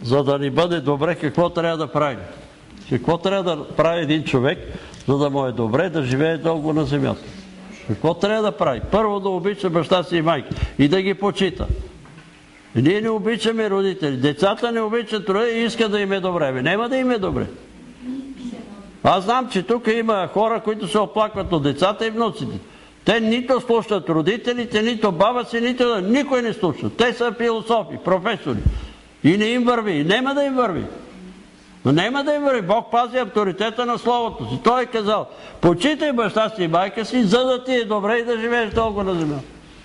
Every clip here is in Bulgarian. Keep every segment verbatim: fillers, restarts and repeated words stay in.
за да ни бъде добре, какво трябва да прави? Какво трябва да прави един човек, за да му е добре да живее дълго на земята? Какво трябва да прави? Първо да обича баща си и майка и да ги почита. И ние не обичаме родители. Децата не обичат родители и искат да им е добре. Нема да им е добре. Аз знам, че тук има хора, които се оплакват от децата и внуците. Те нито слушат родителите, нито баба си, нито никой не слуша. Те са философи, професори. И не им върви. И нема да им върви. Но нема да им върви. Бог пази авторитета на Словото си. Той е казал, почитай баща си и майка си, за да ти е добре и да живееш дълго на земя.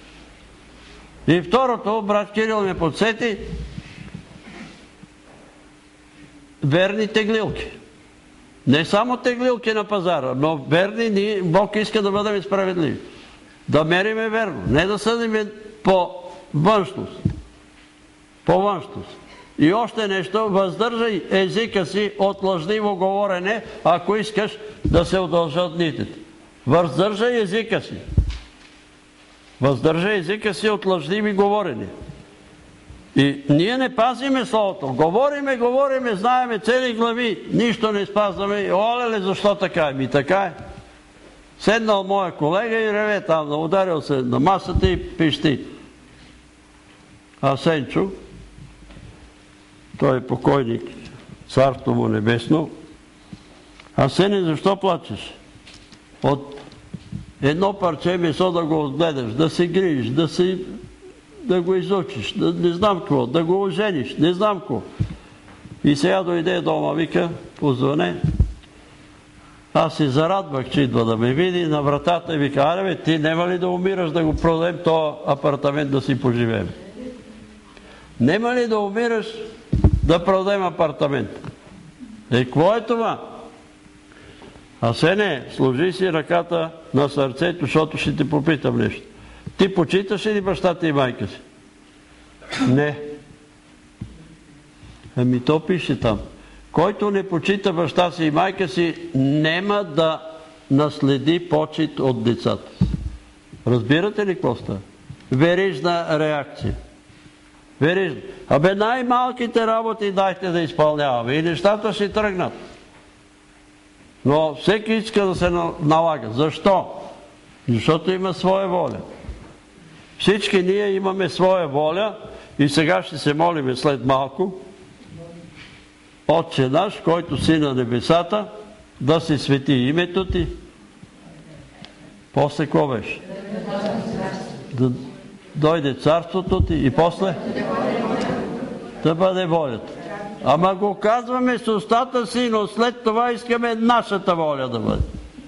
И второто, брат Кирил ме подсети, верни теглилки. Не само теглилки на пазара, но верни, Бог иска да бъдем справедливи. Да мериме верно, не да съдиме по външност. По външност. И още нещо, въздържай езика си от лъжливо говорене, ако искаш да се удължат дните. Въздържай езика си. Въздържай езика си от лъжливи говорени. И ние не пазиме Словото. Говориме, говориме, знаеме цели глави, нищо не спазваме. Оле, защо така е? Ми така е. Седнал моя колега и реве там, ударил се на масата и пищи. А Сенчо, той е покойник, царство му небесно. А Сене, защо плачеш? От едно парче месо да го отгледаш, да се грижиш, да, си, да го изучиш, да, не знам какво, да го ожениш, не знам какво. И сега дойде дома, вика, позвъне. Аз се зарадвах, че идва да ме види на вратата и вика, аре бе, ти нема ли да умираш да го продадем този апартамент да си поживеем? Нема ли да умираш да продадем апартамент? Е, какво е това? А Сене, сложи си ръката на сърцето, защото ще те попитам нещо. Ти почиташ ли бащата и майка си? Не. Ами то пише там. Който не почита баща си и майка си, нема да наследи почит от децата. Разбирате ли какво става? Верижна реакция. Верижна. Абе най-малките работи дайте да изпълняваме и нещата ще тръгнат. Но всеки иска да се налага. Защо? Защото има своя воля. Всички ние имаме своя воля и сега ще се молиме след малко. Отче наш, който си на небесата, да се свети името ти. После какво беше? Да дойде царството ти и после да бъде волята. Ама го казваме с устата си, но след това искаме нашата воля да бъде.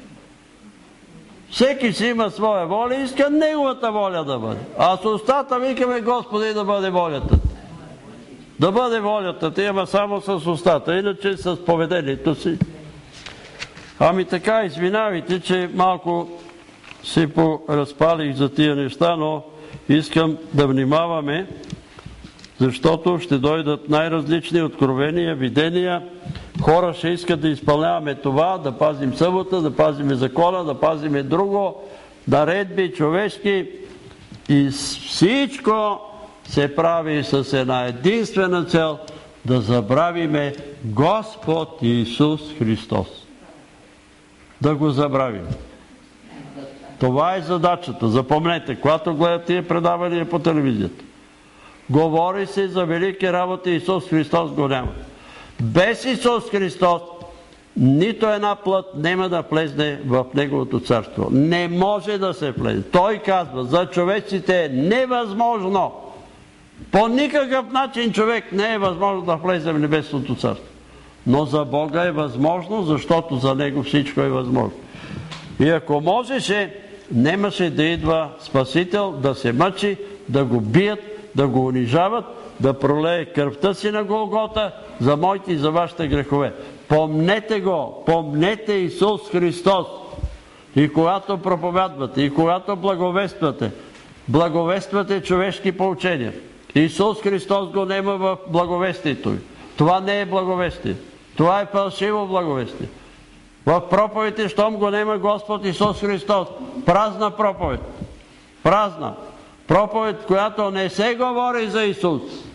Всеки си има своя воля и иска неговата воля да бъде. А с устата викаме, Господи, да бъде волята. Да бъде волята ти, ама само с устата, иначе с поведението си. Ами така, извинявайте, че малко се поразпалих за тия неща, но искам да внимаваме, защото ще дойдат най-различни откровения, видения. Хора ще искат да изпълняваме това, да пазим събота, да пазиме закона, да пазиме друго, наредби, човешки. И всичко се прави с една единствена цел – да забравиме Господ Исус Христос. Да го забравим. Това е задачата. Запомнете, когато гледате тия предавания по телевизията. Говори се за велики работи, Исус Христос го няма. Без Исус Христос нито една плът няма да влезне в Неговото царство. Не може да се влезе. Той казва, за човеците е невъзможно. По никакъв начин човек не е възможно да влезе в Небесното царство. Но за Бога е възможно, защото за Него всичко е възможно. И ако можеше, немаше да идва Спасител, да се мъчи, да го бият, да го унижават, да пролее кръвта си на Голгота за моите и за вашите грехове. Помнете го, помнете Исус Христос. И когато проповядвате, и когато благовествате, благовествате човешки поучения. Исус Христос го нема в благовестието ви. Това не е благовестие. Това е фалшиво благовестие. В проповедите, щом го нема Господ Исус Христос, празна проповед. Празна. Проповед, която не се говори за Исус.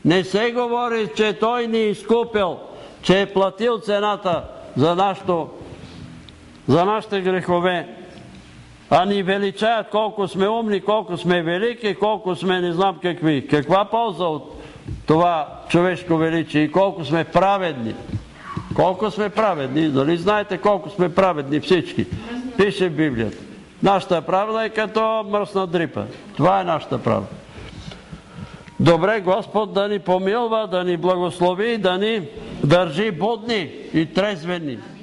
Не се говори, че Той ни е изкупил, че е платил цената за, нашото, за нашите грехове, а ни величаят колко сме умни, колко сме велики, колко сме не знам какви. Каква полза от това човешко величие и колко сме праведни. Колко сме праведни, дали знаете колко сме праведни всички? Пише в Библията. Нашата правда е като мръсна дрипа. Това е нашата правда. Добре, Господ да ни помилва, да ни благослови, да ни държи будни и трезвени.